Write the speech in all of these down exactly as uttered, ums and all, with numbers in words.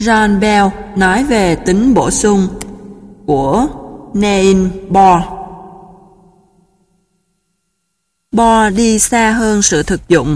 John Bell nói về tính bổ sung của Niels Bohr. Bohr đi xa hơn sự thực dụng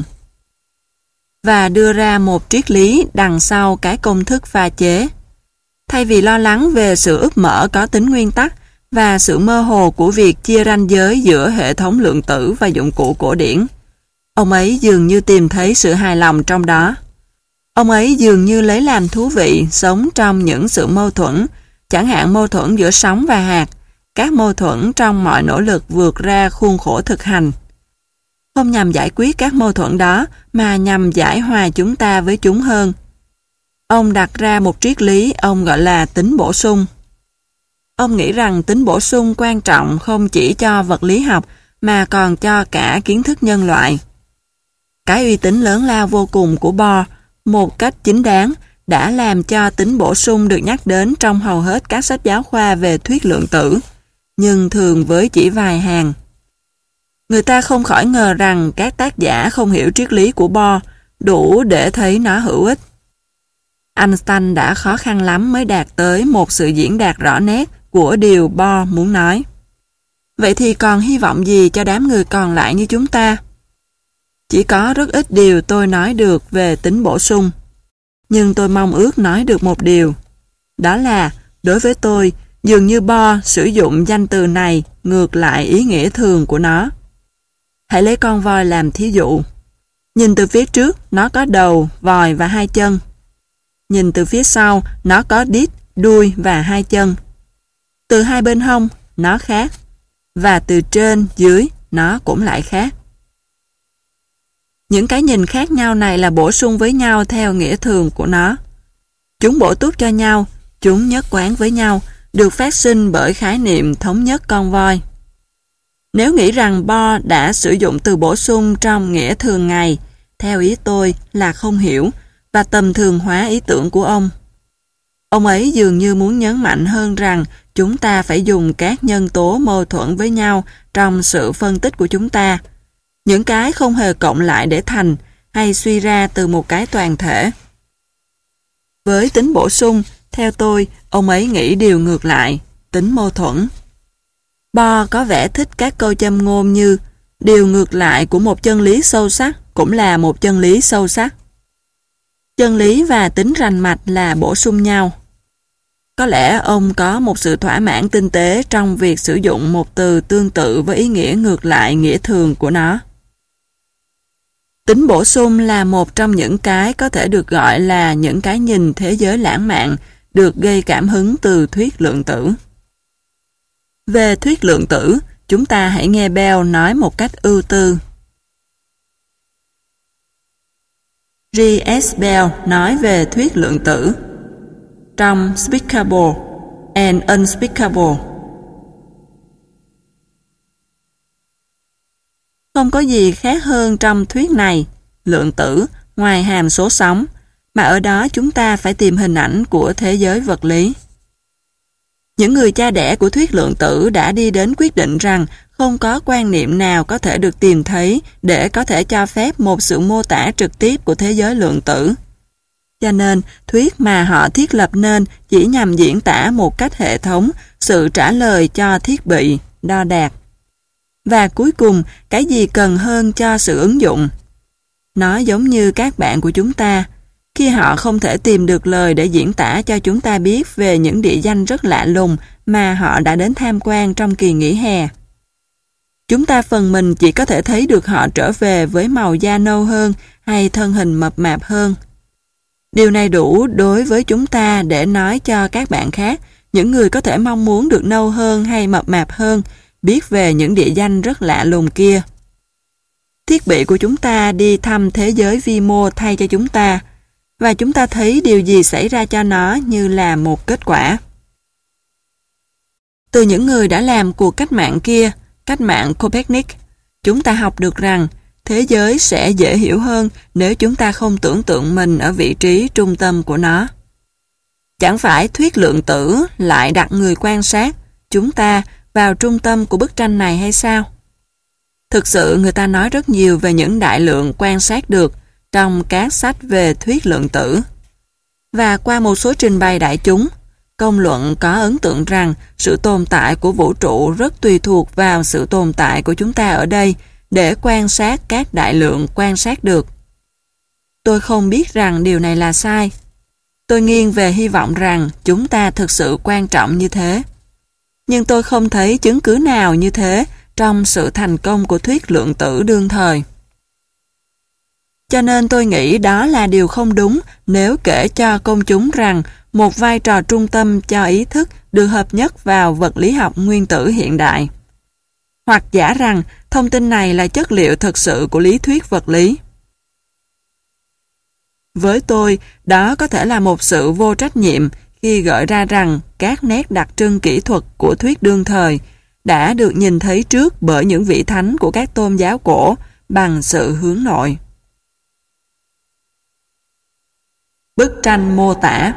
và đưa ra một triết lý đằng sau cái công thức pha chế. Thay vì lo lắng về sự úp mở có tính nguyên tắc và sự mơ hồ của việc chia ranh giới giữa hệ thống lượng tử và dụng cụ cổ điển, ông ấy dường như tìm thấy sự hài lòng trong đó. Ông ấy dường như lấy làm thú vị sống trong những sự mâu thuẫn, chẳng hạn mâu thuẫn giữa sóng và hạt, các mâu thuẫn trong mọi nỗ lực vượt ra khuôn khổ thực hành. Không nhằm giải quyết các mâu thuẫn đó, mà nhằm giải hòa chúng ta với chúng hơn. Ông đặt ra một triết lý ông gọi là tính bổ sung. Ông nghĩ rằng tính bổ sung quan trọng không chỉ cho vật lý học mà còn cho cả kiến thức nhân loại. Cái uy tín lớn lao vô cùng của Bohr, một cách chính đáng, đã làm cho tính bổ sung được nhắc đến trong hầu hết các sách giáo khoa về thuyết lượng tử, nhưng thường với chỉ vài hàng. Người ta không khỏi ngờ rằng các tác giả không hiểu triết lý của Bohr đủ để thấy nó hữu ích. Einstein đã khó khăn lắm mới đạt tới một sự diễn đạt rõ nét của điều Bohr muốn nói. Vậy thì còn hy vọng gì cho đám người còn lại như chúng ta? Chỉ có rất ít điều tôi nói được về tính bổ sung. Nhưng tôi mong ước nói được một điều. Đó là, đối với tôi, dường như Bohr sử dụng danh từ này ngược lại ý nghĩa thường của nó. Hãy lấy con voi làm thí dụ. Nhìn từ phía trước, nó có đầu, vòi và hai chân. Nhìn từ phía sau, nó có đít, đuôi và hai chân. Từ hai bên hông, nó khác. Và từ trên, dưới, nó cũng lại khác. Những cái nhìn khác nhau này là bổ sung với nhau theo nghĩa thường của nó. Chúng bổ túc cho nhau, chúng nhất quán với nhau, được phát sinh bởi khái niệm thống nhất con voi. Nếu nghĩ rằng Bohr đã sử dụng từ bổ sung trong nghĩa thường ngày, theo ý tôi là không hiểu và tầm thường hóa ý tưởng của ông. Ông ấy dường như muốn nhấn mạnh hơn rằng chúng ta phải dùng các nhân tố mâu thuẫn với nhau trong sự phân tích của chúng ta. Những cái không hề cộng lại để thành hay suy ra từ một cái toàn thể. Với tính bổ sung, theo tôi, ông ấy nghĩ điều ngược lại, tính mâu thuẫn. Bohr có vẻ thích các câu châm ngôn như điều ngược lại của một chân lý sâu sắc cũng là một chân lý sâu sắc. Chân lý và tính rành mạch là bổ sung nhau. Có lẽ ông có một sự thỏa mãn tinh tế trong việc sử dụng một từ tương tự với ý nghĩa ngược lại nghĩa thường của nó. Tính bổ sung là một trong những cái có thể được gọi là những cái nhìn thế giới lãng mạn được gây cảm hứng từ thuyết lượng tử. Về thuyết lượng tử, chúng ta hãy nghe Bell nói một cách ưu tư. G S Bell nói về thuyết lượng tử trong Speakable and Unspeakable. Không có gì khác hơn trong thuyết này, lượng tử, ngoài hàm số sóng, mà ở đó chúng ta phải tìm hình ảnh của thế giới vật lý. Những người cha đẻ của thuyết lượng tử đã đi đến quyết định rằng không có quan niệm nào có thể được tìm thấy để có thể cho phép một sự mô tả trực tiếp của thế giới lượng tử. Cho nên, thuyết mà họ thiết lập nên chỉ nhằm diễn tả một cách hệ thống sự trả lời cho thiết bị, đo đạc. Và cuối cùng, cái gì cần hơn cho sự ứng dụng? Nó giống như các bạn của chúng ta, khi họ không thể tìm được lời để diễn tả cho chúng ta biết về những địa danh rất lạ lùng mà họ đã đến tham quan trong kỳ nghỉ hè. Chúng ta phần mình chỉ có thể thấy được họ trở về với màu da nâu hơn hay thân hình mập mạp hơn. Điều này đủ đối với chúng ta để nói cho các bạn khác, những người có thể mong muốn được nâu hơn hay mập mạp hơn, biết về những địa danh rất lạ lùng kia. Thiết bị của chúng ta đi thăm thế giới vi mô thay cho chúng ta, và chúng ta thấy điều gì xảy ra cho nó như là một kết quả. Từ những người đã làm cuộc cách mạng kia, cách mạng Copernic, chúng ta học được rằng thế giới sẽ dễ hiểu hơn nếu chúng ta không tưởng tượng mình ở vị trí trung tâm của nó. Chẳng phải thuyết lượng tử lại đặt người quan sát, chúng ta, vào trung tâm của bức tranh này hay sao? Thực sự người ta nói rất nhiều về những đại lượng quan sát được trong các sách về thuyết lượng tử. và qua một số trình bày đại chúng, công luận có ấn tượng rằng sự tồn tại của vũ trụ rất tùy thuộc vào sự tồn tại của chúng ta ở đây để quan sát các đại lượng quan sát được. Tôi không biết rằng điều này là sai. Tôi nghiêng về hy vọng rằng chúng ta thực sự quan trọng như thế. Nhưng tôi không thấy chứng cứ nào như thế trong sự thành công của thuyết lượng tử đương thời. Cho nên tôi nghĩ đó là điều không đúng nếu kể cho công chúng rằng một vai trò trung tâm cho ý thức được hợp nhất vào vật lý học nguyên tử hiện đại. Hoặc giả rằng thông tin này là chất liệu thực sự của lý thuyết vật lý. Với tôi, đó có thể là một sự vô trách nhiệm khi gợi ra rằng các nét đặc trưng kỹ thuật của thuyết đương thời đã được nhìn thấy trước bởi những vị thánh của các tôn giáo cổ bằng sự hướng nội. Bức tranh mô tả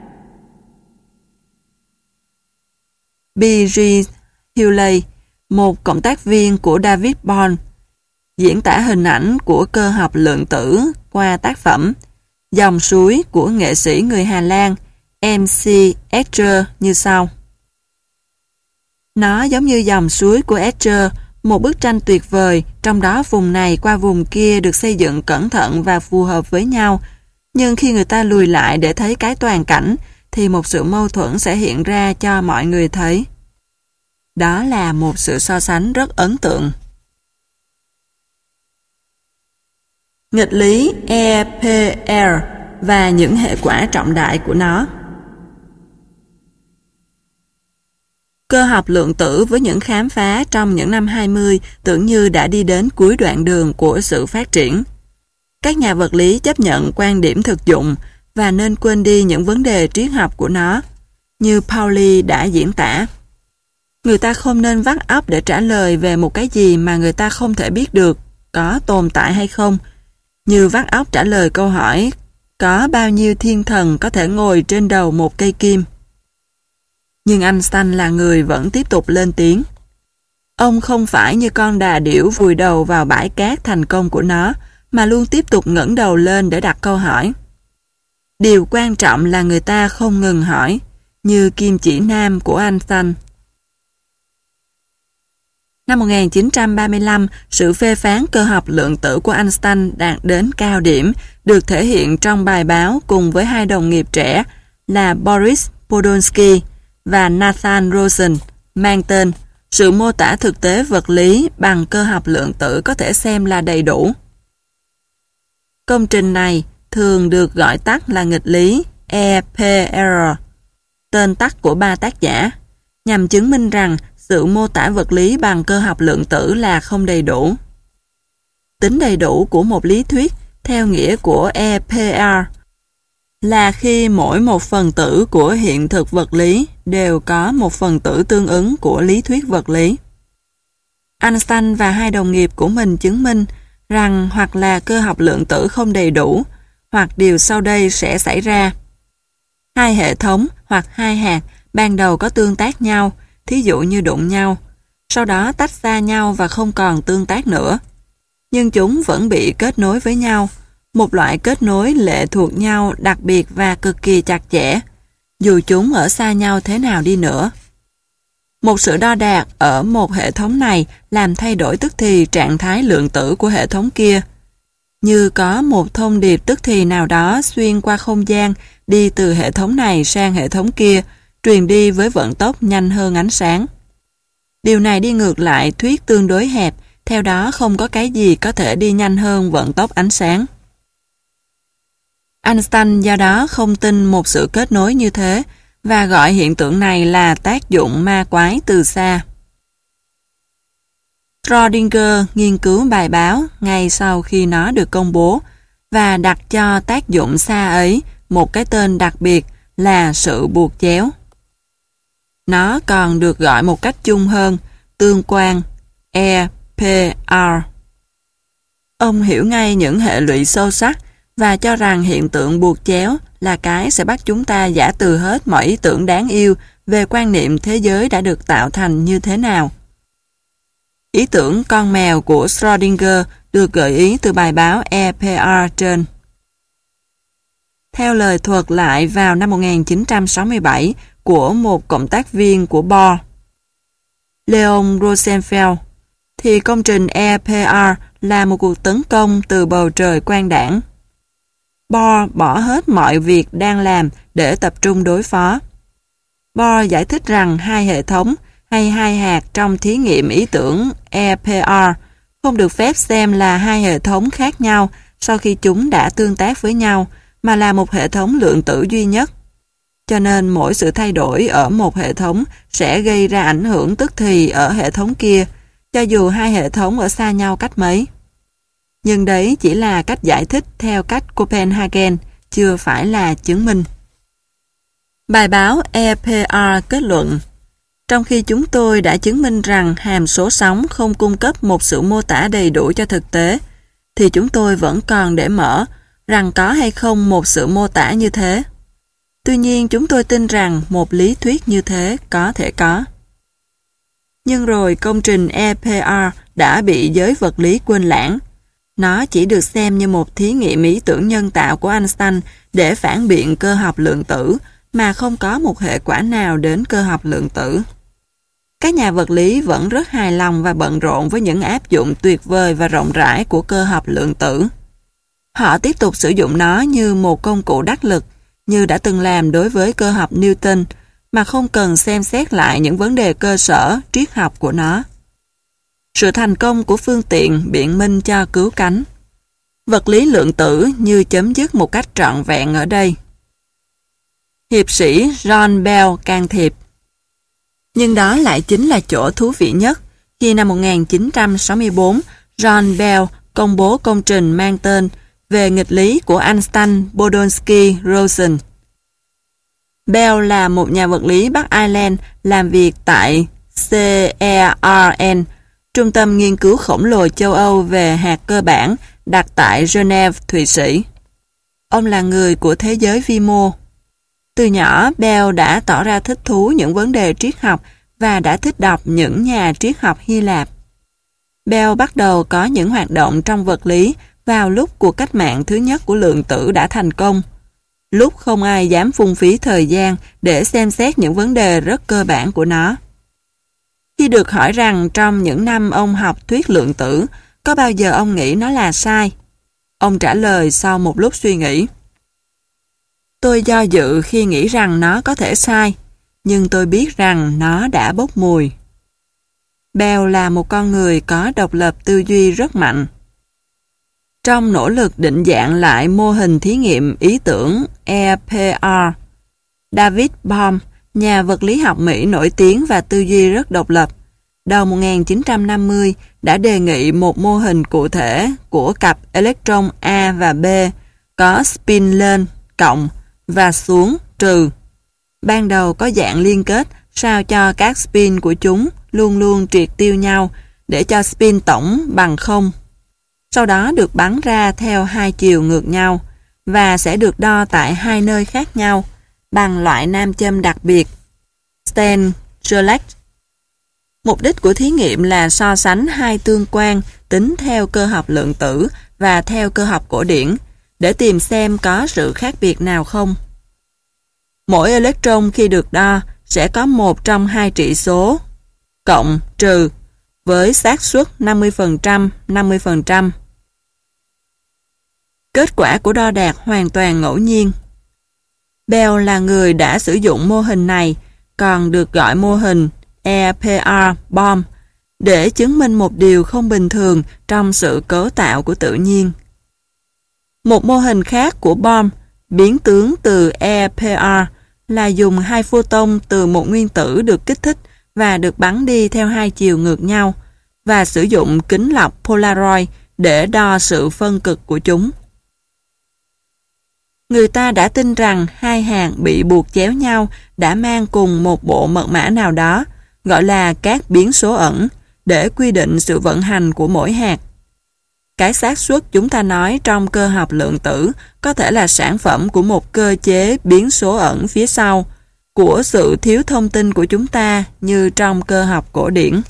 B G Hewley, một cộng tác viên của David Bohm, diễn tả hình ảnh của cơ học lượng tử qua tác phẩm Dòng suối của nghệ sĩ người Hà Lan M C Escher như sau. Nó giống như dòng suối của Escher, một bức tranh tuyệt vời, trong đó vùng này qua vùng kia được xây dựng cẩn thận và phù hợp với nhau. Nhưng khi người ta lùi lại để thấy cái toàn cảnh, thì một sự mâu thuẫn sẽ hiện ra cho mọi người thấy. Đó là một sự so sánh rất ấn tượng. Nghịch lý E P R và những hệ quả trọng đại của nó. Cơ học lượng tử với những khám phá trong những năm hai mươi tưởng như đã đi đến cuối đoạn đường của sự phát triển. Các nhà vật lý chấp nhận quan điểm thực dụng và nên quên đi những vấn đề triết học của nó, như Pauli đã diễn tả. Người ta không nên vắt óc để trả lời về một cái gì mà người ta không thể biết được có tồn tại hay không, như vắt óc trả lời câu hỏi có bao nhiêu thiên thần có thể ngồi trên đầu một cây kim. Nhưng Einstein là người vẫn tiếp tục lên tiếng. Ông không phải như con đà điểu vùi đầu vào bãi cát thành công của nó, mà luôn tiếp tục ngẩng đầu lên để đặt câu hỏi. Điều quan trọng là người ta không ngừng hỏi, như kim chỉ nam của Einstein. Năm một nghìn chín trăm ba mươi lăm, sự phê phán cơ học lượng tử của Einstein đạt đến cao điểm, được thể hiện trong bài báo cùng với hai đồng nghiệp trẻ là Boris Podolsky và Nathan Rosen, mang tên Sự mô tả thực tế vật lý bằng cơ học lượng tử có thể xem là đầy đủ. Công trình này thường được gọi tắt là nghịch lý E P R, tên tắt của ba tác giả, nhằm chứng minh rằng sự mô tả vật lý bằng cơ học lượng tử là không đầy đủ. Tính đầy đủ của một lý thuyết, theo nghĩa của E P R, là khi mỗi một phần tử của hiện thực vật lý đều có một phần tử tương ứng của lý thuyết vật lý. Einstein và hai đồng nghiệp của mình chứng minh rằng hoặc là cơ học lượng tử không đầy đủ, hoặc điều sau đây sẽ xảy ra. Hai hệ thống hoặc hai hạt ban đầu có tương tác nhau, thí dụ như đụng nhau, sau đó tách xa nhau và không còn tương tác nữa. Nhưng chúng vẫn bị kết nối với nhau, một loại kết nối lệ thuộc nhau đặc biệt và cực kỳ chặt chẽ, dù chúng ở xa nhau thế nào đi nữa. Một sự đo đạc ở một hệ thống này làm thay đổi tức thì trạng thái lượng tử của hệ thống kia. Như có một thông điệp tức thì nào đó xuyên qua không gian đi từ hệ thống này sang hệ thống kia, truyền đi với vận tốc nhanh hơn ánh sáng. Điều này đi ngược lại thuyết tương đối hẹp, theo đó không có cái gì có thể đi nhanh hơn vận tốc ánh sáng. Einstein do đó không tin một sự kết nối như thế và gọi hiện tượng này là tác dụng ma quái từ xa. Schrödinger nghiên cứu bài báo ngay sau khi nó được công bố và đặt cho tác dụng xa ấy một cái tên đặc biệt là sự buộc chéo. Nó còn được gọi một cách chung hơn, tương quan, E P R. Ông hiểu ngay những hệ lụy sâu sắc và cho rằng hiện tượng buộc chéo là cái sẽ bắt chúng ta giả từ hết mọi ý tưởng đáng yêu về quan niệm thế giới đã được tạo thành như thế nào. Ý tưởng con mèo của Schrödinger được gợi ý từ bài báo E P R trên. theo lời thuật lại vào năm một nghìn chín trăm sáu mươi bảy của một cộng tác viên của Bohr, Leon Rosenfeld, thì công trình e pê rờ là một cuộc tấn công từ bầu trời quang đãng. Bohr bỏ hết mọi việc đang làm để tập trung đối phó. Bohr giải thích rằng hai hệ thống hay hai hạt trong thí nghiệm ý tưởng e pê rờ không được phép xem là hai hệ thống khác nhau sau khi chúng đã tương tác với nhau, mà là một hệ thống lượng tử duy nhất. Cho nên mỗi sự thay đổi ở một hệ thống sẽ gây ra ảnh hưởng tức thì ở hệ thống kia, cho dù hai hệ thống ở xa nhau cách mấy. Nhưng đấy chỉ là cách giải thích theo cách Copenhagen, chưa phải là chứng minh. Bài báo e pê rờ kết luận, trong khi chúng tôi đã chứng minh rằng hàm số sóng không cung cấp một sự mô tả đầy đủ cho thực tế, thì chúng tôi vẫn còn để mở rằng có hay không một sự mô tả như thế. Tuy nhiên, chúng tôi tin rằng một lý thuyết như thế có thể có. Nhưng rồi công trình e pê rờ đã bị giới vật lý quên lãng. Nó chỉ được xem như một thí nghiệm ý tưởng nhân tạo của Einstein để phản biện cơ học lượng tử, mà không có một hệ quả nào đến cơ học lượng tử. Các nhà vật lý vẫn rất hài lòng và bận rộn với những áp dụng tuyệt vời và rộng rãi của cơ học lượng tử. Họ tiếp tục sử dụng nó như một công cụ đắc lực, như đã từng làm đối với cơ học Newton, mà không cần xem xét lại những vấn đề cơ sở, triết học của nó. Sự thành công của phương tiện biện minh cho cứu cánh. Vật lý lượng tử như chấm dứt một cách trọn vẹn ở đây. Hiệp sĩ John Bell can thiệp. Nhưng đó lại chính là chỗ thú vị nhất khi năm một nghìn chín trăm sáu mươi tư John Bell công bố công trình mang tên về nghịch lý của Einstein-Podolsky-Rosen. Bell là một nhà vật lý Bắc Ireland làm việc tại xê e rờ en, trung tâm nghiên cứu khổng lồ châu Âu về hạt cơ bản đặt tại Geneva, Thụy Sĩ. Ông là người của thế giới vi mô. Từ nhỏ, Bell đã tỏ ra thích thú những vấn đề triết học và đã thích đọc những nhà triết học Hy Lạp. Bell bắt đầu có những hoạt động trong vật lý vào lúc cuộc cách mạng thứ nhất của lượng tử đã thành công, lúc không ai dám phung phí thời gian để xem xét những vấn đề rất cơ bản của nó. Khi được hỏi rằng trong những năm ông học thuyết lượng tử, có bao giờ ông nghĩ nó là sai? Ông trả lời sau một lúc suy nghĩ. Tôi do dự khi nghĩ rằng nó có thể sai, nhưng tôi biết rằng nó đã bốc mùi. Bell là một con người có độc lập tư duy rất mạnh. Trong nỗ lực định dạng lại mô hình thí nghiệm ý tưởng e pê rờ, David Bohm, nhà vật lý học Mỹ nổi tiếng và tư duy rất độc lập, đầu một nghìn chín trăm năm mươi đã đề nghị một mô hình cụ thể của cặp electron A và B có spin lên, cộng, và xuống, trừ. Ban đầu có dạng liên kết sao cho các spin của chúng luôn luôn triệt tiêu nhau để cho spin tổng bằng không. Sau đó được bắn ra theo hai chiều ngược nhau và sẽ được đo tại hai nơi khác nhau bằng loại nam châm đặc biệt Stern-Gerlach. Mục đích của thí nghiệm là so sánh hai tương quan tính theo cơ học lượng tử và theo cơ học cổ điển để tìm xem có sự khác biệt nào không. Mỗi electron khi được đo sẽ có một trong hai trị số cộng, trừ với xác suất năm mươi phần trăm, năm mươi phần trăm. Kết quả của đo đạc hoàn toàn ngẫu nhiên. Bell là người đã sử dụng mô hình này, còn được gọi mô hình e pê rờ Bohm, để chứng minh một điều không bình thường trong sự cấu tạo của tự nhiên. Một mô hình khác của Bohm, biến tướng từ e pê rờ, là dùng hai photon từ một nguyên tử được kích thích và được bắn đi theo hai chiều ngược nhau, và sử dụng kính lọc Polaroid để đo sự phân cực của chúng. Người ta đã tin rằng hai hạt bị buộc chéo nhau đã mang cùng một bộ mật mã nào đó, gọi là các biến số ẩn, để quy định sự vận hành của mỗi hạt. Cái xác suất chúng ta nói trong cơ học lượng tử có thể là sản phẩm của một cơ chế biến số ẩn phía sau, của sự thiếu thông tin của chúng ta như trong cơ học cổ điển.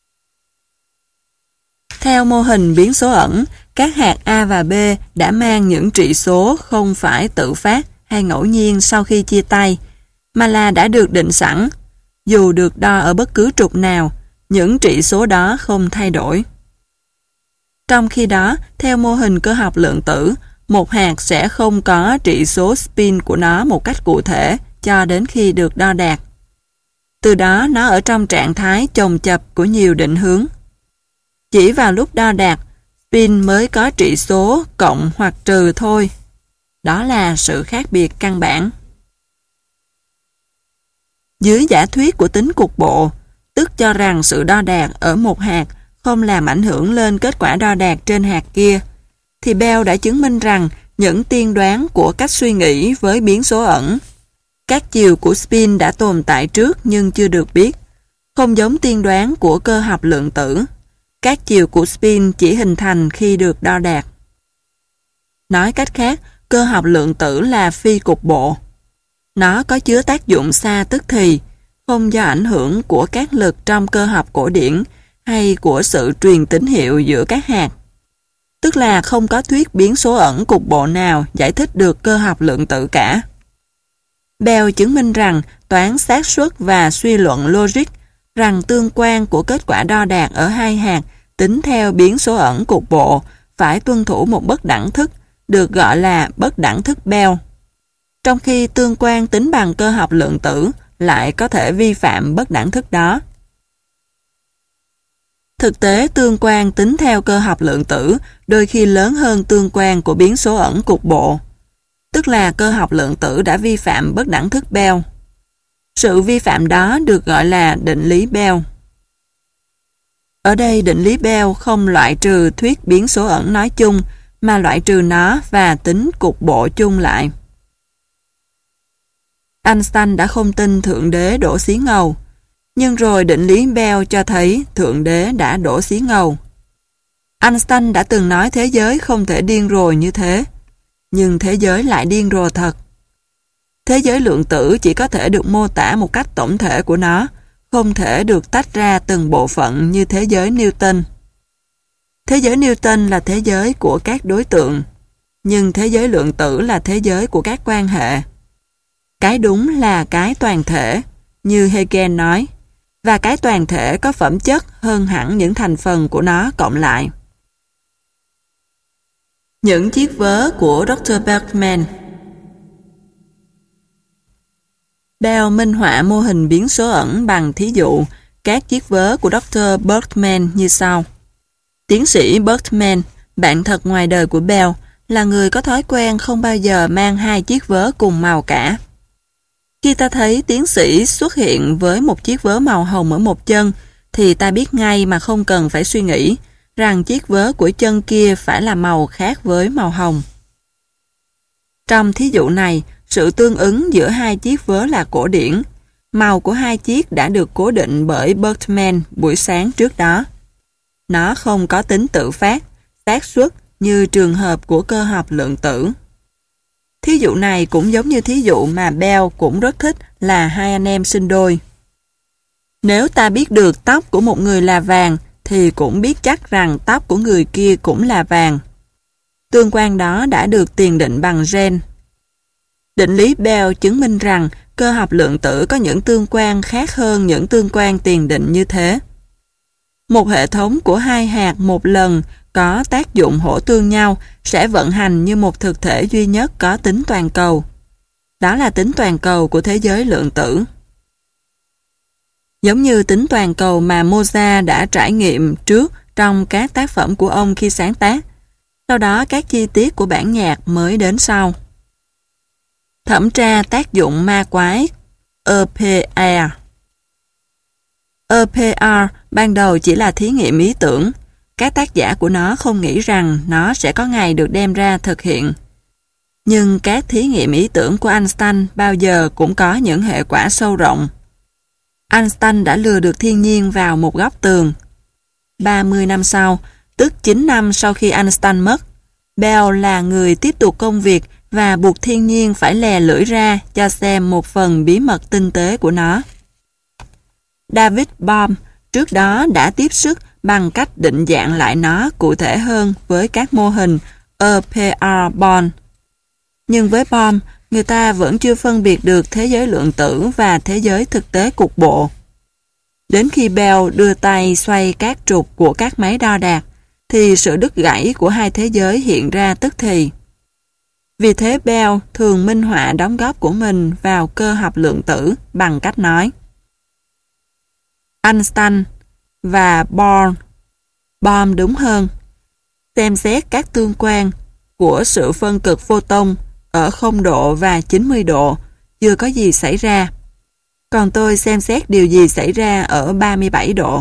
Theo mô hình biến số ẩn, các hạt A và B đã mang những trị số không phải tự phát hay ngẫu nhiên sau khi chia tay, mà là đã được định sẵn. Dù được đo ở bất cứ trục nào, những trị số đó không thay đổi. Trong khi đó, theo mô hình cơ học lượng tử, một hạt sẽ không có trị số spin của nó một cách cụ thể cho đến khi được đo đạc. Từ đó nó ở trong trạng thái chồng chập của nhiều định hướng. Chỉ vào lúc đo đạc, spin mới có trị số cộng hoặc trừ thôi. Đó là sự khác biệt căn bản. Dưới giả thuyết của tính cục bộ, tức cho rằng sự đo đạc ở một hạt không làm ảnh hưởng lên kết quả đo đạc trên hạt kia, thì Bell đã chứng minh rằng những tiên đoán của cách suy nghĩ với biến số ẩn, các chiều của spin đã tồn tại trước nhưng chưa được biết, không giống tiên đoán của cơ học lượng tử. Các chiều của spin chỉ hình thành khi được đo đạc. Nói cách khác, cơ học lượng tử là phi cục bộ. Nó có chứa tác dụng xa tức thì, không do ảnh hưởng của các lực trong cơ học cổ điển hay của sự truyền tín hiệu giữa các hạt. Tức là không có thuyết biến số ẩn cục bộ nào giải thích được cơ học lượng tử cả. Bell chứng minh rằng toán xác suất và suy luận logic rằng tương quan của kết quả đo đạc ở hai hạt tính theo biến số ẩn cục bộ phải tuân thủ một bất đẳng thức được gọi là bất đẳng thức Bell, trong khi tương quan tính bằng cơ học lượng tử lại có thể vi phạm bất đẳng thức đó. Thực tế, tương quan tính theo cơ học lượng tử đôi khi lớn hơn tương quan của biến số ẩn cục bộ, tức là cơ học lượng tử đã vi phạm bất đẳng thức Bell. Sự vi phạm đó được gọi là định lý Bell. Ở đây định lý Bell không loại trừ thuyết biến số ẩn nói chung, mà loại trừ nó và tính cục bộ chung lại. Einstein đã không tin Thượng Đế đổ xí ngầu, nhưng rồi định lý Bell cho thấy Thượng Đế đã đổ xí ngầu. Einstein đã từng nói thế giới không thể điên rồ như thế, nhưng thế giới lại điên rồ thật. Thế giới lượng tử chỉ có thể được mô tả một cách tổng thể của nó, không thể được tách ra từng bộ phận như thế giới Newton. Thế giới Newton là thế giới của các đối tượng, nhưng thế giới lượng tử là thế giới của các quan hệ. Cái đúng là cái toàn thể, như Hegel nói, và cái toàn thể có phẩm chất hơn hẳn những thành phần của nó cộng lại. Những chiếc vớ của Doctor Bergman. Bell minh họa mô hình biến số ẩn bằng thí dụ các chiếc vớ của Doctor Bergman như sau. Tiến sĩ Bergman, bạn thật ngoài đời của Bell, là người có thói quen không bao giờ mang hai chiếc vớ cùng màu cả. Khi ta thấy tiến sĩ xuất hiện với một chiếc vớ màu hồng ở một chân, thì ta biết ngay mà không cần phải suy nghĩ rằng chiếc vớ của chân kia phải là màu khác với màu hồng. Trong thí dụ này, sự tương ứng giữa hai chiếc vớ là cổ điển. Màu của hai chiếc đã được cố định bởi Bergman buổi sáng trước đó. Nó không có tính tự phát, xác suất như trường hợp của cơ học lượng tử. Thí dụ này cũng giống như thí dụ mà Bell cũng rất thích là hai anh em sinh đôi. Nếu ta biết được tóc của một người là vàng, thì cũng biết chắc rằng tóc của người kia cũng là vàng. Tương quan đó đã được tiền định bằng gen. Định lý Bell chứng minh rằng cơ học lượng tử có những tương quan khác hơn những tương quan tiền định như thế. Một hệ thống của hai hạt một lần có tác dụng hỗ tương nhau sẽ vận hành như một thực thể duy nhất có tính toàn cầu. Đó là tính toàn cầu của thế giới lượng tử. Giống như tính toàn cầu mà Mozart đã trải nghiệm trước trong các tác phẩm của ông khi sáng tác. Sau đó các chi tiết của bản nhạc mới đến sau. Thẩm tra tác dụng ma quái E P R. E P R ban đầu chỉ là thí nghiệm ý tưởng. Các tác giả của nó không nghĩ rằng nó sẽ có ngày được đem ra thực hiện. Nhưng các thí nghiệm ý tưởng của Einstein bao giờ cũng có những hệ quả sâu rộng. Einstein đã lừa được thiên nhiên vào một góc tường. ba mươi năm sau, tức chín năm sau khi Einstein mất, Bell là người tiếp tục công việc và buộc thiên nhiên phải lè lưỡi ra cho xem một phần bí mật tinh tế của nó. David Bohm trước đó đã tiếp sức bằng cách định dạng lại nó cụ thể hơn với các mô hình E P R Bond. Nhưng với Bohm, người ta vẫn chưa phân biệt được thế giới lượng tử và thế giới thực tế cục bộ. Đến khi Bell đưa tay xoay các trục của các máy đo đạc, thì sự đứt gãy của hai thế giới hiện ra tức thì. Vì thế Bell thường minh họa đóng góp của mình vào cơ học lượng tử bằng cách nói: Einstein và Bohr, Bohm đúng hơn, xem xét các tương quan của sự phân cực photon ở không độ và chín mươi độ chưa có gì xảy ra. Còn tôi xem xét điều gì xảy ra ở ba mươi bảy độ.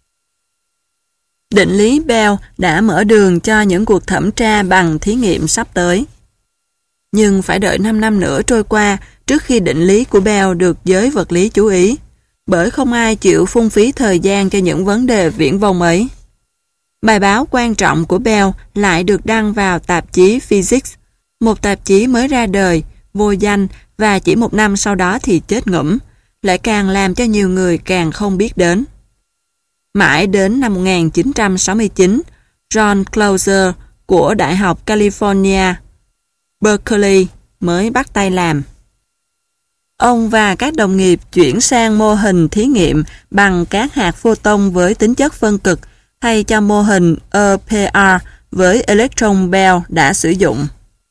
Định lý Bell đã mở đường cho những cuộc thẩm tra bằng thí nghiệm sắp tới. Nhưng phải đợi năm năm nữa trôi qua trước khi định lý của Bell được giới vật lý chú ý, bởi không ai chịu phung phí thời gian cho những vấn đề viển vông ấy. Bài báo quan trọng của Bell lại được đăng vào tạp chí Physics, một tạp chí mới ra đời, vô danh và chỉ một năm sau đó thì chết ngủm, lại càng làm cho nhiều người càng không biết đến. Mãi đến năm một nghìn chín trăm sáu mươi chín, John Clauser của Đại học California, Berkeley mới bắt tay làm. Ông và các đồng nghiệp chuyển sang mô hình thí nghiệm bằng các hạt photon với tính chất phân cực thay cho mô hình e pê rờ với electron Bell đã sử dụng.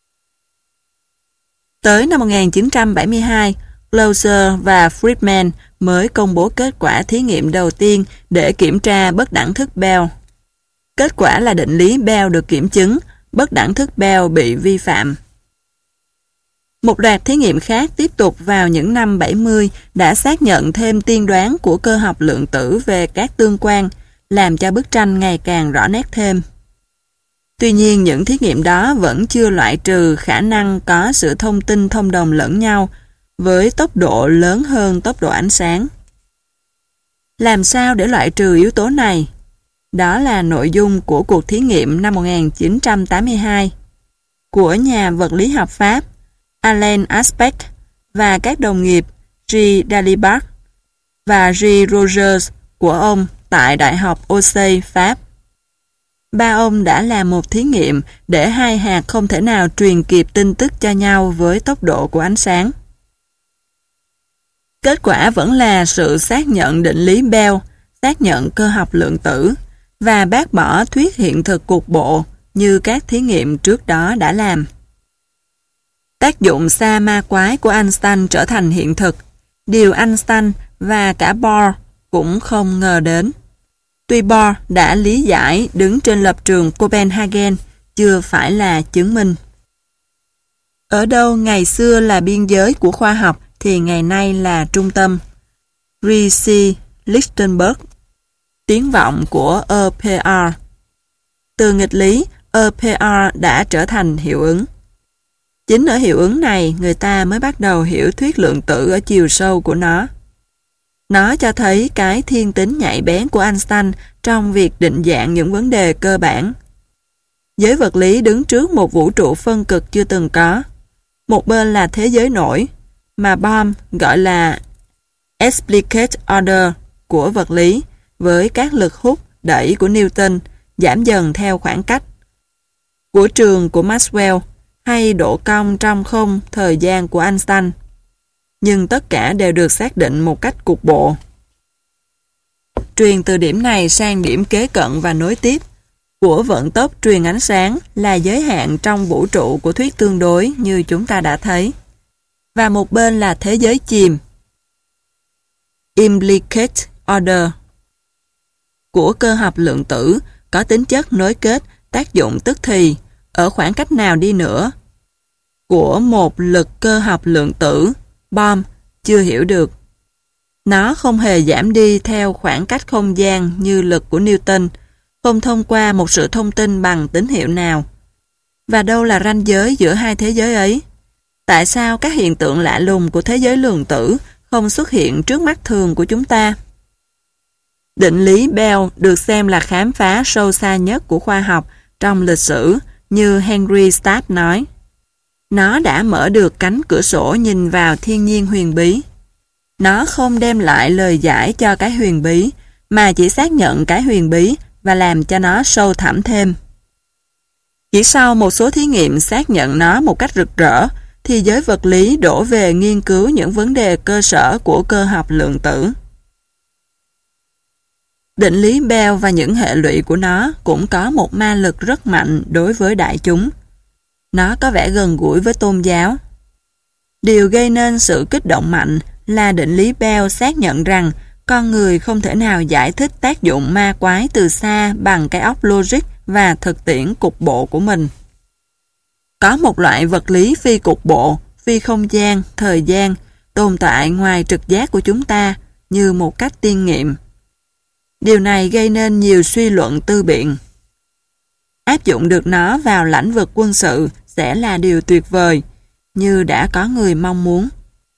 Tới năm một nghìn chín trăm bảy mươi hai, Clauser và Friedman mới công bố kết quả thí nghiệm đầu tiên để kiểm tra bất đẳng thức Bell. Kết quả là định lý Bell được kiểm chứng, bất đẳng thức Bell bị vi phạm. Một loạt thí nghiệm khác tiếp tục vào những năm bảy mươi đã xác nhận thêm tiên đoán của cơ học lượng tử về các tương quan, làm cho bức tranh ngày càng rõ nét thêm. Tuy nhiên, những thí nghiệm đó vẫn chưa loại trừ khả năng có sự thông tin thông đồng lẫn nhau với tốc độ lớn hơn tốc độ ánh sáng. Làm sao để loại trừ yếu tố này? Đó là nội dung của cuộc thí nghiệm năm một nghìn chín trăm tám mươi hai của nhà vật lý học Pháp Alain Aspect và các đồng nghiệp G. Dalibard và G. Rogers của ông tại Đại học Orsay, Pháp. Ba ông đã làm một thí nghiệm để hai hạt không thể nào truyền kịp tin tức cho nhau với tốc độ của ánh sáng. Kết quả vẫn là sự xác nhận định lý Bell, xác nhận cơ học lượng tử và bác bỏ thuyết hiện thực cục bộ như các thí nghiệm trước đó đã làm. Tác dụng xa ma quái của Einstein trở thành hiện thực, điều Einstein và cả Bohr cũng không ngờ đến. Tuy Bohr đã lý giải đứng trên lập trường Copenhagen, chưa phải là chứng minh. Ở đâu ngày xưa là biên giới của khoa học thì ngày nay là trung tâm. Rishi Lichtenberg, tiếng vọng của e pê rờ. Từ nghịch lý, e pê rờ đã trở thành hiệu ứng. Chính ở hiệu ứng này, người ta mới bắt đầu hiểu thuyết lượng tử ở chiều sâu của nó. Nó cho thấy cái thiên tính nhạy bén của Einstein trong việc định dạng những vấn đề cơ bản. Giới vật lý đứng trước một vũ trụ phân cực chưa từng có. Một bên là thế giới nổi, mà Bohm gọi là explicate order của vật lý, với các lực hút đẩy của Newton giảm dần theo khoảng cách, của trường của Maxwell, hay độ cong trong không thời gian của Einstein. Nhưng tất cả đều được xác định một cách cục bộ. Truyền từ điểm này sang điểm kế cận và nối tiếp của vận tốc truyền ánh sáng là giới hạn trong vũ trụ của thuyết tương đối như chúng ta đã thấy. Và một bên là thế giới chìm, implicate order, của cơ học lượng tử có tính chất nối kết, tác dụng tức thì, ở khoảng cách nào đi nữa, của một lực cơ học lượng tử, Bohm, chưa hiểu được. Nó không hề giảm đi theo khoảng cách không gian như lực của Newton, không thông qua một sự thông tin bằng tín hiệu nào. Và đâu là ranh giới giữa hai thế giới ấy? Tại sao các hiện tượng lạ lùng của thế giới lượng tử không xuất hiện trước mắt thường của chúng ta? Định lý Bell được xem là khám phá sâu xa nhất của khoa học trong lịch sử, như Henry Stapp nói. Nó đã mở được cánh cửa sổ nhìn vào thiên nhiên huyền bí. Nó không đem lại lời giải cho cái huyền bí, mà chỉ xác nhận cái huyền bí và làm cho nó sâu thẳm thêm. Chỉ sau một số thí nghiệm xác nhận nó một cách rực rỡ, thì giới vật lý đổ về nghiên cứu những vấn đề cơ sở của cơ học lượng tử. Định lý Bell và những hệ lụy của nó cũng có một ma lực rất mạnh đối với đại chúng. Nó có vẻ gần gũi với tôn giáo. Điều gây nên sự kích động mạnh là định lý Bell xác nhận rằng con người không thể nào giải thích tác dụng ma quái từ xa bằng cái óc logic và thực tiễn cục bộ của mình. Có một loại vật lý phi cục bộ, phi không gian, thời gian, tồn tại ngoài trực giác của chúng ta như một cách tiên nghiệm. Điều này gây nên nhiều suy luận tư biện. Áp dụng được nó vào lĩnh vực quân sự sẽ là điều tuyệt vời, như đã có người mong muốn.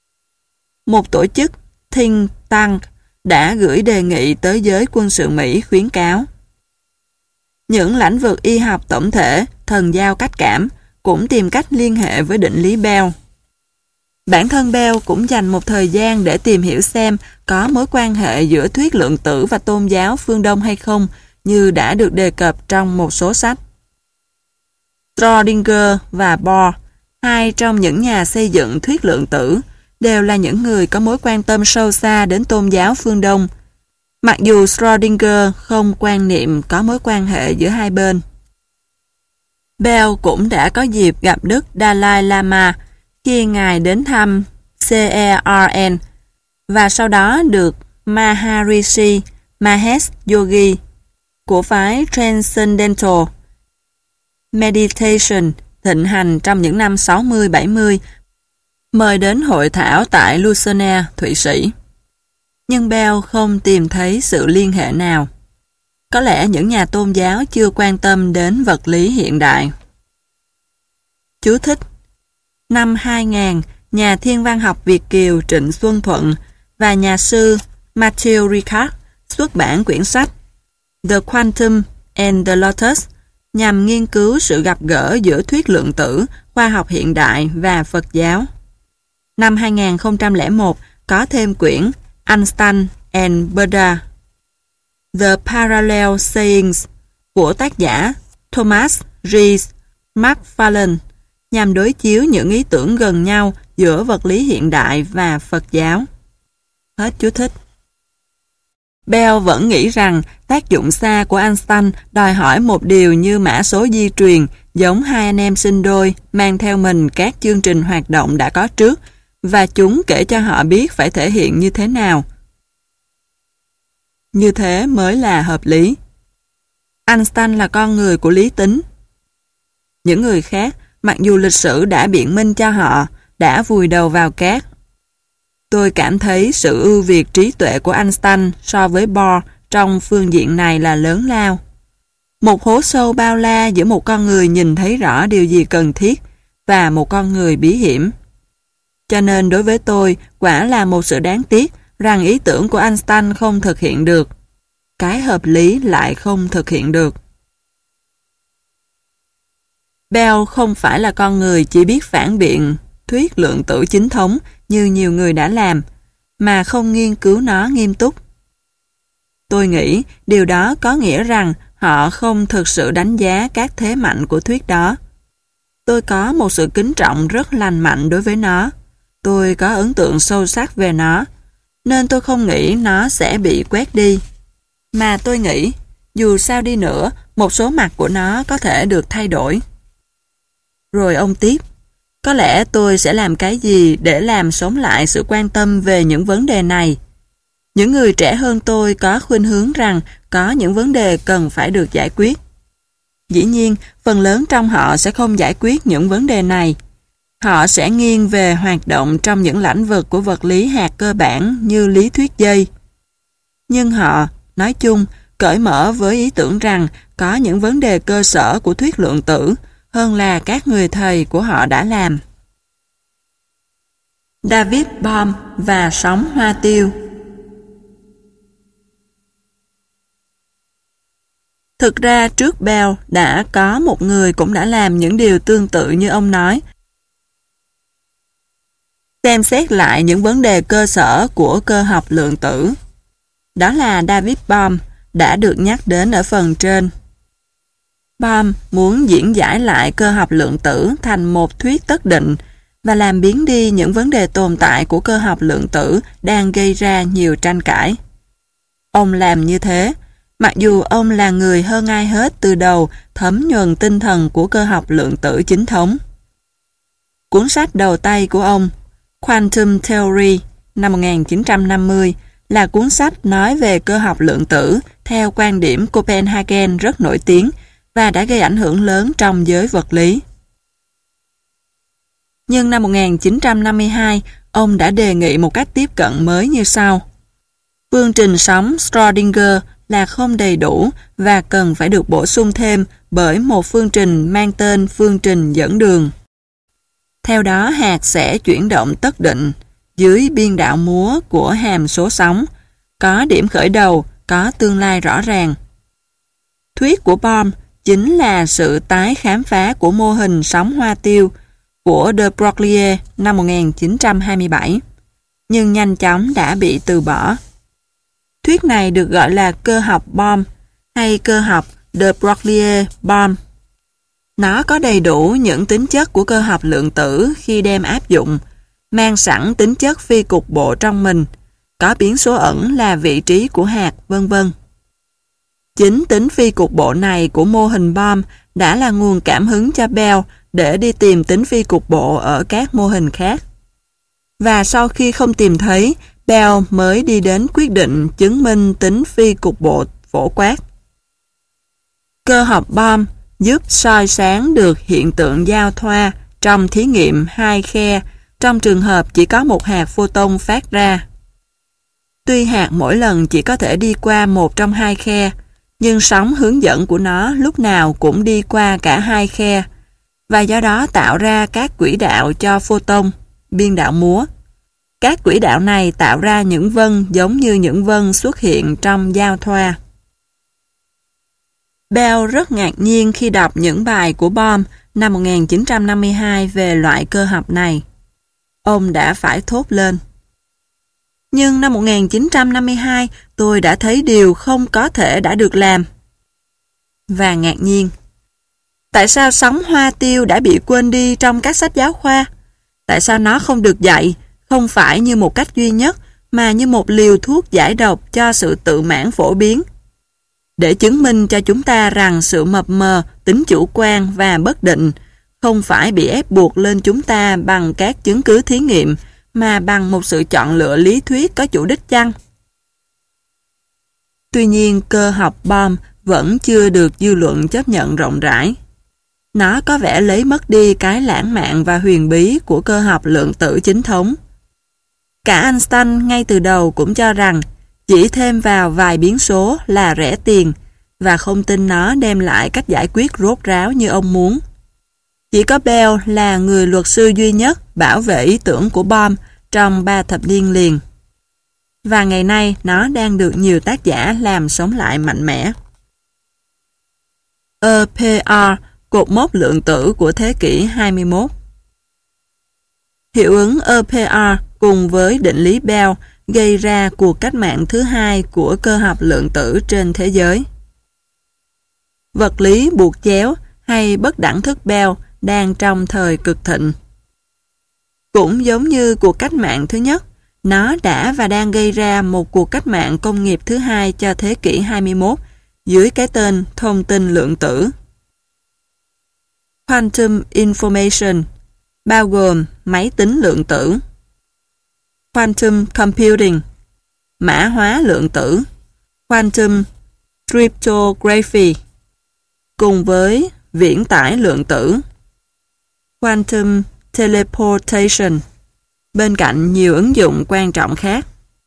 Một tổ chức think tank đã gửi đề nghị tới giới quân sự Mỹ khuyến cáo. Những lĩnh vực y học tổng thể, thần giao cách cảm cũng tìm cách liên hệ với định lý Bell. Bản thân Bell cũng dành một thời gian để tìm hiểu xem có mối quan hệ giữa thuyết lượng tử và tôn giáo phương Đông hay không, như đã được đề cập trong một số sách. Schrödinger và Bohr, hai trong những nhà xây dựng thuyết lượng tử, đều là những người có mối quan tâm sâu xa đến tôn giáo phương Đông, mặc dù Schrödinger không quan niệm có mối quan hệ giữa hai bên. Bell cũng đã có dịp gặp Đức Dalai Lama khi ngài đến thăm xê e rờ en và sau đó được Maharishi Mahesh Yogi của phái Transcendental Meditation thịnh hành trong những năm sáu mươi bảy mươi mời đến hội thảo tại Lucerne, Thụy Sĩ. Nhưng Bell không tìm thấy sự liên hệ nào. Có lẽ những nhà tôn giáo chưa quan tâm đến vật lý hiện đại. Chú thích: Năm hai nghìn, nhà thiên văn học Việt kiều Trịnh Xuân Thuận và nhà sư Matthew Ricard xuất bản quyển sách The Quantum and the Lotus nhằm nghiên cứu sự gặp gỡ giữa thuyết lượng tử, khoa học hiện đại và Phật giáo. Năm hai nghìn không trăm lẻ một có thêm quyển Einstein and Buddha, The Parallel Sayings của tác giả Thomas Rees McFarlane nhằm đối chiếu những ý tưởng gần nhau giữa vật lý hiện đại và Phật giáo. Hết chú thích. Bell vẫn nghĩ rằng tác dụng xa của Einstein đòi hỏi một điều như mã số di truyền giống hai anh em sinh đôi mang theo mình các chương trình hoạt động đã có trước và chúng kể cho họ biết phải thể hiện như thế nào. Như thế mới là hợp lý. Einstein là con người của lý tính. Những người khác, mặc dù lịch sử đã biện minh cho họ, đã vùi đầu vào cát. Tôi cảm thấy sự ưu việt trí tuệ của Einstein so với Bohr trong phương diện này là lớn lao. Một hố sâu bao la giữa một con người nhìn thấy rõ điều gì cần thiết và một con người bí hiểm. Cho nên đối với tôi, quả là một sự đáng tiếc rằng ý tưởng của Einstein không thực hiện được. Cái hợp lý lại không thực hiện được. Bell không phải là con người chỉ biết phản biện thuyết lượng tử chính thống như nhiều người đã làm, mà không nghiên cứu nó nghiêm túc. Tôi nghĩ điều đó có nghĩa rằng họ không thực sự đánh giá các thế mạnh của thuyết đó. Tôi có một sự kính trọng rất lành mạnh đối với nó. Tôi có ấn tượng sâu sắc về nó, nên tôi không nghĩ nó sẽ bị quét đi. Mà tôi nghĩ, dù sao đi nữa, một số mặt của nó có thể được thay đổi. Rồi ông tiếp, có lẽ tôi sẽ làm cái gì để làm sống lại sự quan tâm về những vấn đề này. Những người trẻ hơn tôi có khuynh hướng rằng có những vấn đề cần phải được giải quyết. Dĩ nhiên, phần lớn trong họ sẽ không giải quyết những vấn đề này. Họ sẽ nghiêng về hoạt động trong những lĩnh vực của vật lý hạt cơ bản như lý thuyết dây. Nhưng họ, nói chung, cởi mở với ý tưởng rằng có những vấn đề cơ sở của thuyết lượng tử hơn là các người thầy của họ đã làm. David Bohm và sóng hoa tiêu. Thực ra trước Bell đã có một người cũng đã làm những điều tương tự như ông nói. Xem xét lại những vấn đề cơ sở của cơ học lượng tử. Đó là David Bohm, đã được nhắc đến ở phần trên. Bohm muốn diễn giải lại cơ học lượng tử thành một thuyết tất định và làm biến đi những vấn đề tồn tại của cơ học lượng tử đang gây ra nhiều tranh cãi. Ông làm như thế, mặc dù ông là người hơn ai hết từ đầu thấm nhuần tinh thần của cơ học lượng tử chính thống. Cuốn sách đầu tay của ông, Quantum Theory, năm một nghìn chín trăm năm mươi, là cuốn sách nói về cơ học lượng tử theo quan điểm Copenhagen rất nổi tiếng và đã gây ảnh hưởng lớn trong giới vật lý. Nhưng năm một nghìn chín trăm năm mươi hai, ông đã đề nghị một cách tiếp cận mới như sau. Phương trình sóng Schrödinger là không đầy đủ và cần phải được bổ sung thêm bởi một phương trình mang tên phương trình dẫn đường. Theo đó, hạt sẽ chuyển động tất định dưới biên đạo múa của hàm số sóng, có điểm khởi đầu, có tương lai rõ ràng. Thuyết của Bohm chính là sự tái khám phá của mô hình sóng hoa tiêu của de Broglie năm một nghìn chín trăm hai mươi bảy, nhưng nhanh chóng đã bị từ bỏ. Thuyết này được gọi là cơ học Bohm hay cơ học de Broglie-Bohm. Nó có đầy đủ những tính chất của cơ học lượng tử khi đem áp dụng, mang sẵn tính chất phi cục bộ trong mình, có biến số ẩn là vị trí của hạt, vân vân. Chính tính phi cục bộ này của mô hình Bohm đã là nguồn cảm hứng cho Bell để đi tìm tính phi cục bộ ở các mô hình khác. Và sau khi không tìm thấy, Bell mới đi đến quyết định chứng minh tính phi cục bộ phổ quát. Cơ học Bohm giúp soi sáng được hiện tượng giao thoa trong thí nghiệm hai khe trong trường hợp chỉ có một hạt photon phát ra. Tuy hạt mỗi lần chỉ có thể đi qua một trong hai khe, nhưng sóng hướng dẫn của nó lúc nào cũng đi qua cả hai khe, và do đó tạo ra các quỹ đạo cho photon, biên đạo múa. Các quỹ đạo này tạo ra những vân giống như những vân xuất hiện trong giao thoa. Bell rất ngạc nhiên khi đọc những bài của Bohm năm một nghìn chín trăm năm mươi hai về loại cơ học này. Ông đã phải thốt lên. Nhưng năm một nghìn chín trăm năm mươi hai, tôi đã thấy điều không có thể đã được làm. Và ngạc nhiên. Tại sao sóng hoa tiêu đã bị quên đi trong các sách giáo khoa? Tại sao nó không được dạy, không phải như một cách duy nhất, mà như một liều thuốc giải độc cho sự tự mãn phổ biến? Để chứng minh cho chúng ta rằng sự mập mờ, tính chủ quan và bất định không phải bị ép buộc lên chúng ta bằng các chứng cứ thí nghiệm, mà bằng một sự chọn lựa lý thuyết có chủ đích chăng? Tuy nhiên, cơ học Bohm vẫn chưa được dư luận chấp nhận rộng rãi. Nó có vẻ lấy mất đi cái lãng mạn và huyền bí của cơ học lượng tử chính thống. Cả Einstein ngay từ đầu cũng cho rằng chỉ thêm vào vài biến số là rẻ tiền và không tin nó đem lại cách giải quyết rốt ráo như ông muốn. Chỉ có Bell là người luật sư duy nhất bảo vệ ý tưởng của Bohm trong ba thập niên liền. Và ngày nay nó đang được nhiều tác giả làm sống lại mạnh mẽ. e pê rờ, cột mốc lượng tử của thế kỷ hai mươi mốt. Hiệu ứng e pê rờ cùng với định lý Bell gây ra cuộc cách mạng thứ hai của cơ học lượng tử trên thế giới. Vật lý buộc chéo hay bất đẳng thức Bell đang trong thời cực thịnh. Cũng giống như cuộc cách mạng thứ nhất, nó đã và đang gây ra một cuộc cách mạng công nghiệp thứ hai cho thế kỷ hai mươi mốt dưới cái tên thông tin lượng tử. Quantum Information bao gồm máy tính lượng tử, Quantum Computing, mã hóa lượng tử, Quantum Cryptography, cùng với viễn tải lượng tử, Quantum Teleportation, bên cạnh nhiều ứng dụng quan trọng khác.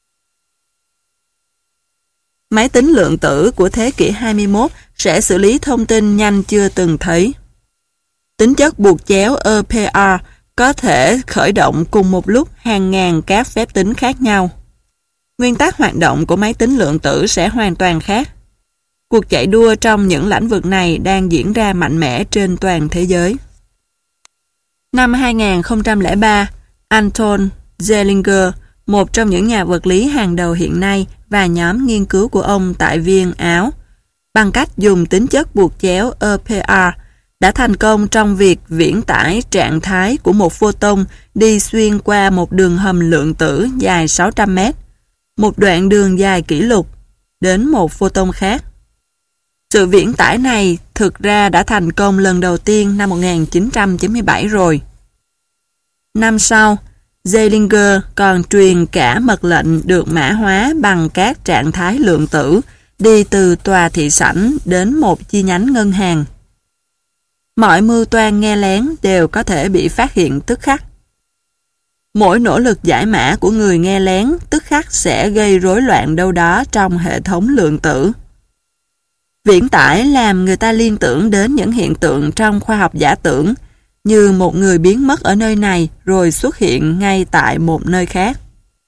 Máy tính lượng tử của thế kỷ hai mươi mốt sẽ xử lý thông tin nhanh chưa từng thấy. Tính chất buộc chéo e pê rờ có thể khởi động cùng một lúc hàng ngàn các phép tính khác nhau. Nguyên tắc hoạt động của máy tính lượng tử sẽ hoàn toàn khác. Cuộc chạy đua trong những lĩnh vực này đang diễn ra mạnh mẽ trên toàn thế giới. Năm hai nghìn không trăm lẻ ba, Anton Zeilinger, một trong những nhà vật lý hàng đầu hiện nay và nhóm nghiên cứu của ông tại Viên, Áo, bằng cách dùng tính chất buộc chéo e pê rờ, đã thành công trong việc viễn tải trạng thái của một photon đi xuyên qua một đường hầm lượng tử dài sáu trăm mét, một đoạn đường dài kỷ lục, đến một photon khác. Sự viễn tải này thực ra đã thành công lần đầu tiên năm một nghìn chín trăm chín mươi bảy rồi. Năm sau, Zeilinger còn truyền cả mật lệnh được mã hóa bằng các trạng thái lượng tử đi từ tòa thị sảnh đến một chi nhánh ngân hàng. Mọi mưu toan nghe lén đều có thể bị phát hiện tức khắc. Mỗi nỗ lực giải mã của người nghe lén tức khắc sẽ gây rối loạn đâu đó trong hệ thống lượng tử. Viễn tải làm người ta liên tưởng đến những hiện tượng trong khoa học giả tưởng, như một người biến mất ở nơi này rồi xuất hiện ngay tại một nơi khác.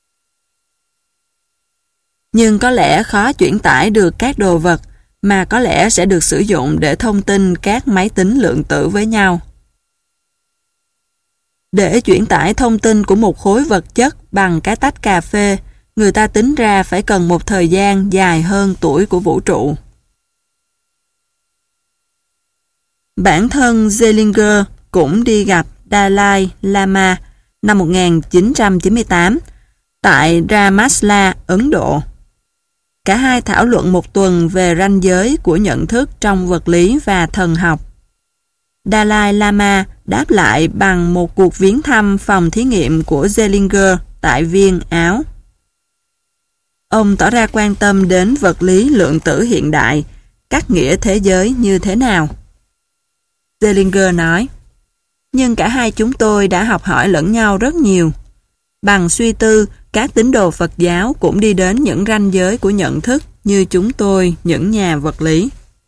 Nhưng có lẽ khó chuyển tải được các đồ vật mà có lẽ sẽ được sử dụng để thông tin các máy tính lượng tử với nhau. Để chuyển tải thông tin của một khối vật chất bằng cái tách cà phê, người ta tính ra phải cần một thời gian dài hơn tuổi của vũ trụ. Bản thân Zeilinger cũng đi gặp Dalai Lama năm một nghìn chín trăm chín mươi tám tại Dharamsala, Ấn Độ. Cả hai thảo luận một tuần về ranh giới của nhận thức trong vật lý và thần học. Dalai Lama đáp lại bằng một cuộc viếng thăm phòng thí nghiệm của Zeilinger tại Viên, Áo. Ông tỏ ra quan tâm đến vật lý lượng tử hiện đại, cắt nghĩa thế giới như thế nào. Zeilinger nói, nhưng cả hai chúng tôi đã học hỏi lẫn nhau rất nhiều. Bằng suy tư, các tín đồ Phật giáo cũng đi đến những ranh giới của nhận thức như chúng tôi, những nhà vật lý.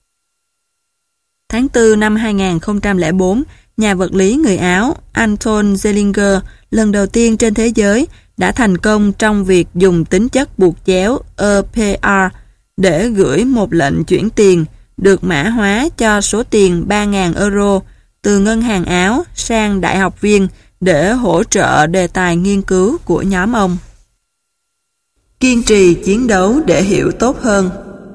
Tháng tư năm hai nghìn không trăm lẻ bốn, nhà vật lý người Áo Anton Zeilinger lần đầu tiên trên thế giới đã thành công trong việc dùng tính chất buộc chéo E P R để gửi một lệnh chuyển tiền được mã hóa cho số tiền ba nghìn euro từ ngân hàng Áo sang đại học Viên để hỗ trợ đề tài nghiên cứu của nhóm ông. Kiên trì chiến đấu để hiểu tốt hơn.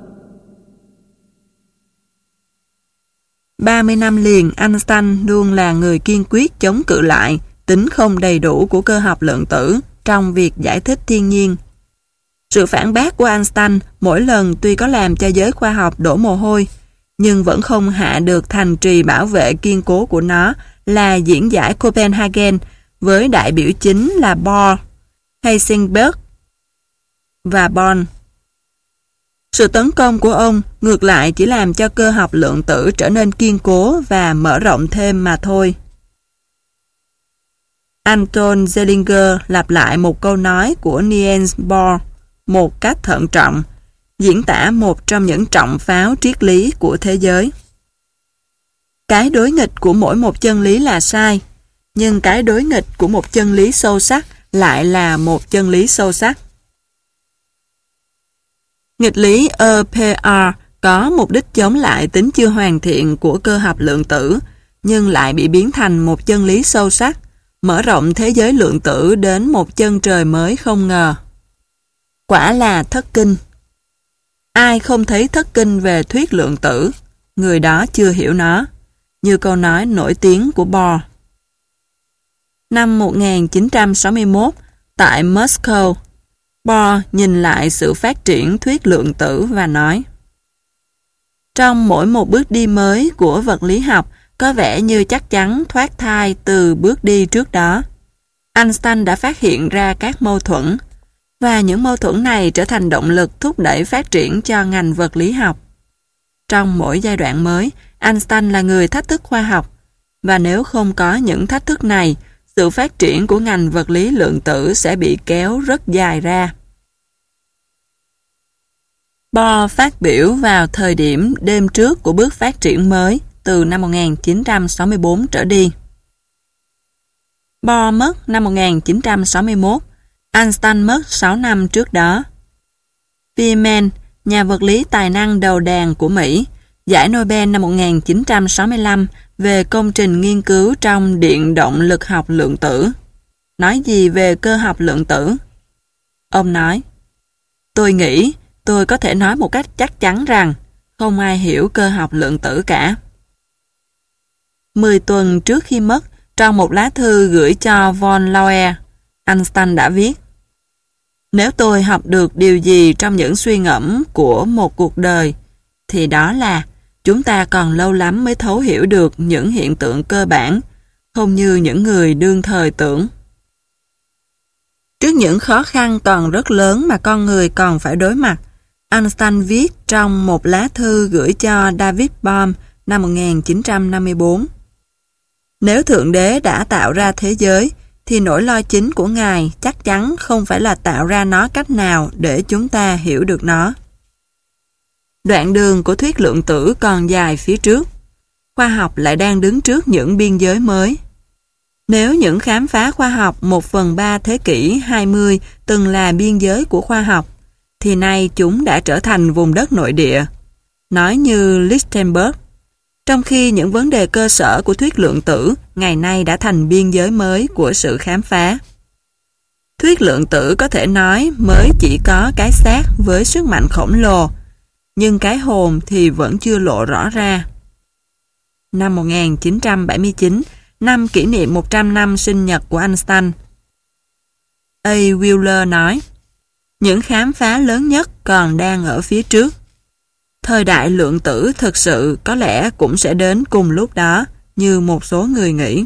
ba mươi năm liền, Einstein luôn là người kiên quyết chống cự lại tính không đầy đủ của cơ học lượng tử trong việc giải thích thiên nhiên. Sự phản bác của Einstein mỗi lần tuy có làm cho giới khoa học đổ mồ hôi, nhưng vẫn không hạ được thành trì bảo vệ kiên cố của nó là diễn giải Copenhagen với đại biểu chính là Bohr, Heisenberg và Born. Sự tấn công của ông ngược lại chỉ làm cho cơ học lượng tử trở nên kiên cố và mở rộng thêm mà thôi. Anton Zeilinger lặp lại một câu nói của Niels Bohr một cách thận trọng, diễn tả một trong những trọng pháo triết lý của thế giới. Cái đối nghịch của mỗi một chân lý là sai, nhưng cái đối nghịch của một chân lý sâu sắc lại là một chân lý sâu sắc. Nghịch lý E P R có mục đích chống lại tính chưa hoàn thiện của cơ học lượng tử, nhưng lại bị biến thành một chân lý sâu sắc, mở rộng thế giới lượng tử đến một chân trời mới không ngờ. Quả là thất kinh. Ai không thấy thất kinh về thuyết lượng tử, người đó chưa hiểu nó, như câu nói nổi tiếng của Bohr. Năm một nghìn chín trăm sáu mươi mốt, tại Moscow, Bohr nhìn lại sự phát triển thuyết lượng tử và nói: trong mỗi một bước đi mới của vật lý học có vẻ như chắc chắn thoát thai từ bước đi trước đó. Einstein đã phát hiện ra các mâu thuẫn, và những mâu thuẫn này trở thành động lực thúc đẩy phát triển cho ngành vật lý học. Trong mỗi giai đoạn mới, Einstein là người thách thức khoa học, và nếu không có những thách thức này, sự phát triển của ngành vật lý lượng tử sẽ bị kéo rất dài ra. Bohr phát biểu vào thời điểm đêm trước của bước phát triển mới từ năm một nghìn chín trăm sáu mươi tư trở đi. Bohr mất năm một nghìn chín trăm sáu mươi mốt, Einstein mất sáu năm trước đó. Feynman, nhà vật lý tài năng đầu đàn của Mỹ, giải Nobel năm một nghìn chín trăm sáu mươi lăm về công trình nghiên cứu trong điện động lực học lượng tử. Nói gì về cơ học lượng tử? Ông nói: tôi nghĩ tôi có thể nói một cách chắc chắn rằng không ai hiểu cơ học lượng tử cả. mười tuần trước khi mất, trong một lá thư gửi cho von Laue, Einstein đã viết: Nếu tôi học được điều gì trong những suy ngẫm của một cuộc đời, thì đó là chúng ta còn lâu lắm mới thấu hiểu được những hiện tượng cơ bản, không như những người đương thời tưởng. Trước những khó khăn còn rất lớn mà con người còn phải đối mặt, Einstein viết trong một lá thư gửi cho David Bohm năm một nghìn chín trăm năm mươi tư: Nếu Thượng Đế đã tạo ra thế giới, thì nỗi lo chính của Ngài chắc chắn không phải là tạo ra nó cách nào để chúng ta hiểu được nó. Đoạn đường của thuyết lượng tử còn dài phía trước. Khoa học lại đang đứng trước những biên giới mới. Nếu những khám phá khoa học một phần ba thế kỷ hai mươi từng là biên giới của khoa học, thì nay chúng đã trở thành vùng đất nội địa, nói như Lichtenberg, trong khi những vấn đề cơ sở của thuyết lượng tử ngày nay đã thành biên giới mới của sự khám phá. Thuyết lượng tử có thể nói mới chỉ có cái xác với sức mạnh khổng lồ, nhưng cái hồn thì vẫn chưa lộ rõ ra. Năm một nghìn chín trăm bảy mươi chín, năm kỷ niệm một trăm năm sinh nhật của Einstein, A. Wheeler nói: Những khám phá lớn nhất còn đang ở phía trước. Thời đại lượng tử thực sự có lẽ cũng sẽ đến cùng lúc đó, như một số người nghĩ.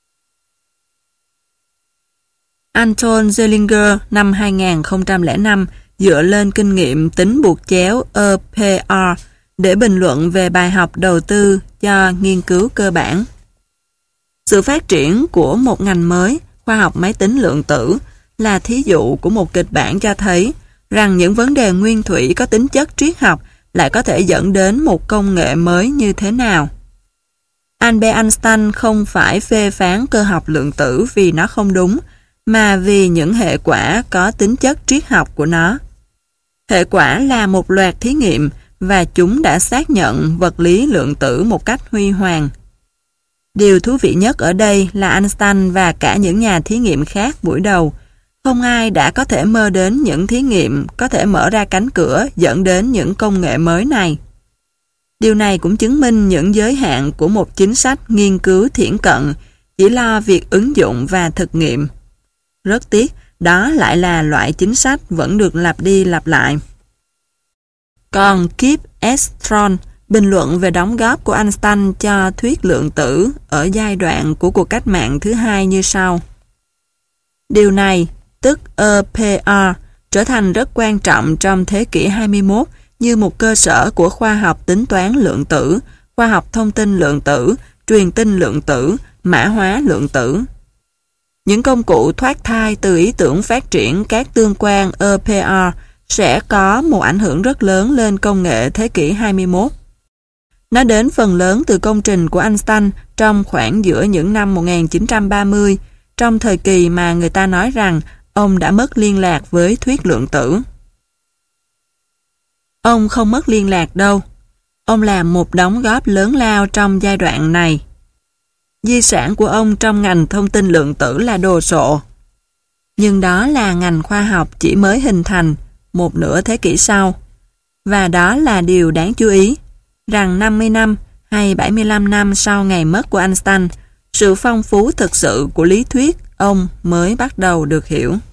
Anton Zeilinger năm hai nghìn không trăm lẻ năm dựa lên kinh nghiệm tính buộc chéo E P R để bình luận về bài học đầu tư cho nghiên cứu cơ bản. Sự phát triển của một ngành mới, khoa học máy tính lượng tử, là thí dụ của một kịch bản cho thấy rằng những vấn đề nguyên thủy có tính chất triết học lại có thể dẫn đến một công nghệ mới như thế nào. Albert Einstein không phải phê phán cơ học lượng tử vì nó không đúng, mà vì những hệ quả có tính chất triết học của nó. Hệ quả là một loạt thí nghiệm và chúng đã xác nhận vật lý lượng tử một cách huy hoàng. Điều thú vị nhất ở đây là Einstein và cả những nhà thí nghiệm khác buổi đầu, không ai đã có thể mơ đến những thí nghiệm có thể mở ra cánh cửa dẫn đến những công nghệ mới này. Điều này cũng chứng minh những giới hạn của một chính sách nghiên cứu thiển cận chỉ lo việc ứng dụng và thực nghiệm. Rất tiếc, đó lại là loại chính sách vẫn được lặp đi lặp lại. Còn Kip Estron bình luận về đóng góp của Einstein cho thuyết lượng tử ở giai đoạn của cuộc cách mạng thứ hai như sau. Điều này, tức E P R, trở thành rất quan trọng trong thế kỷ hai mươi mốt như một cơ sở của khoa học tính toán lượng tử, khoa học thông tin lượng tử, truyền tin lượng tử, mã hóa lượng tử. Những công cụ thoát thai từ ý tưởng phát triển các tương quan E P R sẽ có một ảnh hưởng rất lớn lên công nghệ thế kỷ hai mươi mốt. Nó đến phần lớn từ công trình của Einstein trong khoảng giữa những năm một nghìn chín trăm ba mươi, trong thời kỳ mà người ta nói rằng ông đã mất liên lạc với thuyết lượng tử. Ông không mất liên lạc đâu. Ông làm một đóng góp lớn lao trong giai đoạn này. Di sản của ông trong ngành thông tin lượng tử là đồ sộ. Nhưng đó là ngành khoa học chỉ mới hình thành một nửa thế kỷ sau. Và đó là điều đáng chú ý, rằng năm mươi năm hay bảy mươi lăm năm sau ngày mất của Einstein, sự phong phú thực sự của lý thuyết ông mới bắt đầu được hiểu.